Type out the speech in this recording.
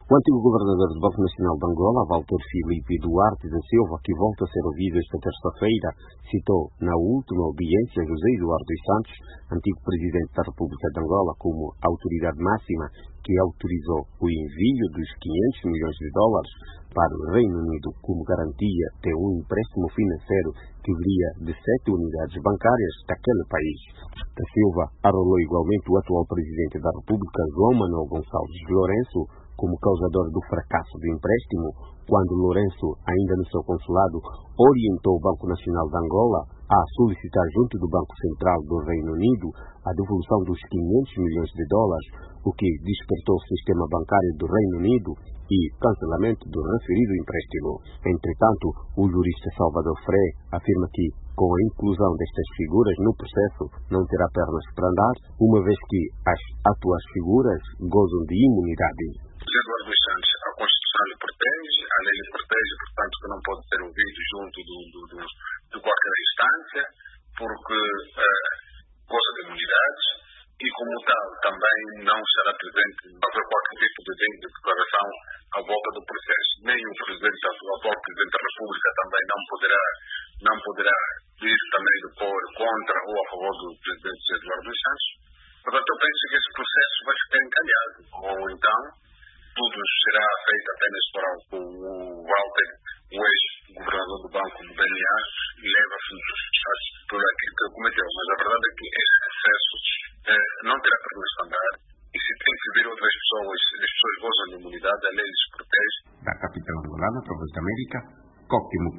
O antigo governador do Banco Nacional de Angola, Walter Filipe Duarte da Silva, que volta a ser ouvido esta terça-feira, citou na última audiência José Eduardo dos Santos, antigo presidente da República de Angola, como autoridade máxima que autorizou o envio dos 500 milhões de dólares para o Reino Unido como garantia de um empréstimo financeiro que viria de 7 unidades bancárias daquele país. Da Silva arrolou igualmente o atual presidente da República, João Manuel Gonçalves Lourenço, como causador do fracasso do empréstimo, quando Lourenço, ainda no seu consulado, orientou o Banco Nacional de Angola a solicitar junto do Banco Central do Reino Unido a devolução dos 500 milhões de dólares, o que despertou o sistema bancário do Reino Unido e cancelamento do referido empréstimo. Entretanto, o jurista Salvador Fré afirma que, com a inclusão destas figuras no processo, não terá pernas para andar, uma vez que as atuais figuras gozam de imunidade. José Eduardo dos Santos, a Constituição lhe protege, a lei lhe protege, portanto que não pode ser ouvido junto de qualquer instância, porque goza de imunidades e, como tal, também não estará presente, não haver qualquer tipo de declaração à volta do processo. Nem o atual Presidente da República também não poderá ir também depor contra ou a favor do Presidente José Eduardo dos Santos. Portanto, eu penso que esse processo vai ficar encalhado, ou então tudo será feito apenas para o Walter, o ex-governador do Banco do BNA, leva por aquilo que ele cometeu. Mas a verdade é que esse processo não terá pernas para andar, e se tem que vir outras pessoas, as pessoas gozam de imunidade, a lei lhes protege. Da capital angolana, para a Voz da América, Cóptimo.